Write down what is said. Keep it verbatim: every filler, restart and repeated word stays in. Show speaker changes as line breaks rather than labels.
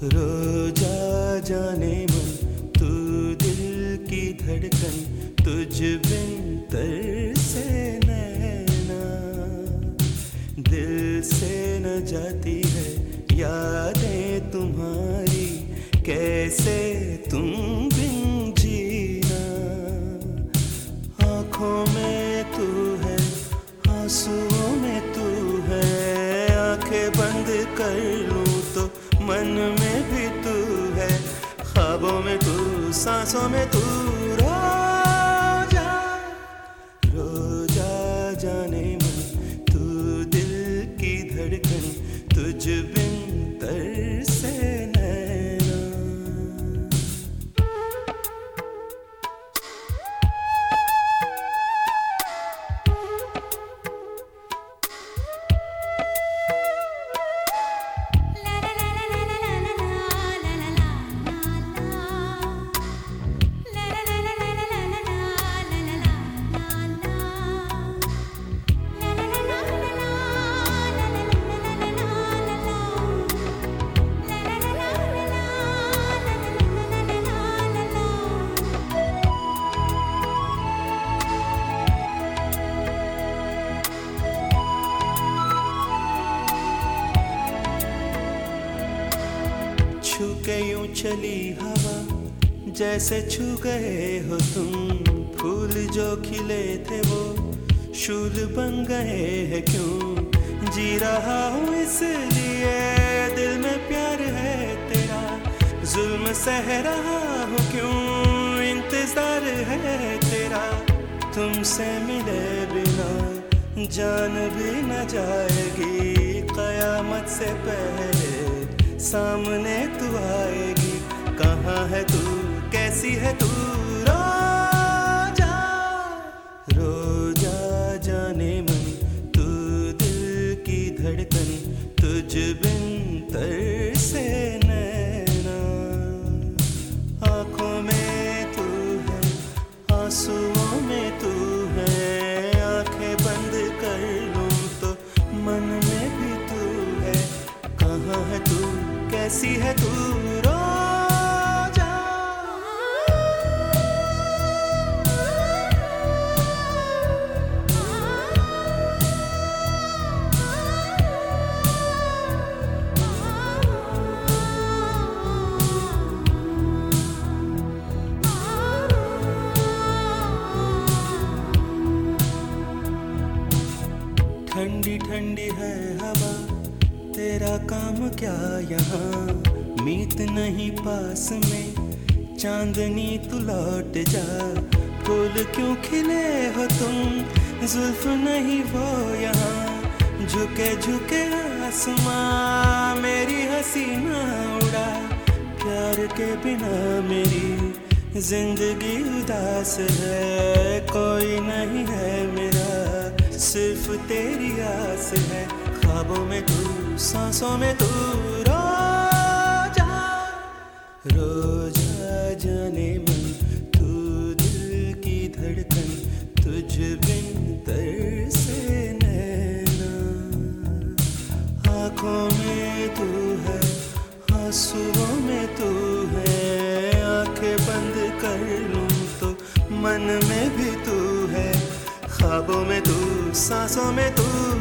रोजा जाने मन तू दिल की धड़कन, तुझ बिन तरसे नैना, दिल से न जाती है यादें तुम्हारी, कैसे तुम बिन जीना। आँखों में तू है, आंसुओं में तू है, आंखें बंद कर लूं तो मन में भी तू है, ख्वाबों में तू, सांसों में तू। रोजा रोजा जाने मन तू दिल की धड़कन, तुझ बिन तरसे नैना। छू के यूं चली हवा, जैसे छू गए हो तुम, फूल जो खिले थे वो शूल बन गए हैं क्यों। जी रहा हूँ इसलिए दिल में प्यार है तेरा, जुल्म सह रहा हूँ क्यों, इंतजार है तेरा। तुमसे मिले बिना जान भी न जाएगी, कयामत से पहले सामने तू आएगी। कहाँ है तू, कैसी है तू। रोजा रोजा जाने मन तू दिल की धड़कन, तुझ बिन तरसे नैना। आँखों में तू है, आंसुओं में तू है, आंखें बंद कर लूं तो मन में भी तू है। कहाँ है तू, कैसी है तू। रोजा ठंडी ठंडी है हवा, तेरा काम क्या यहाँ, मीत नहीं पास में, चांदनी तू लौट जा। फूल क्यों खिले हो तुम, जुल्फ नहीं वो यहाँ, झुके झुके आसमां मेरी हसीना उड़ा। प्यार के बिना मेरी जिंदगी उदास है, कोई नहीं है मेरा, सिर्फ तेरी आस है। ख्वाबों में तू, सांसों में तू। रोजा रोजा जाने मन तू दिल की धड़कन, तुझ बिन तरसे नैना। आँखों में तू है, आंसुओं में तू है, आंखें बंद कर लूं तो मन में भी तू है, ख्वाबों में तू, सांसों में तू।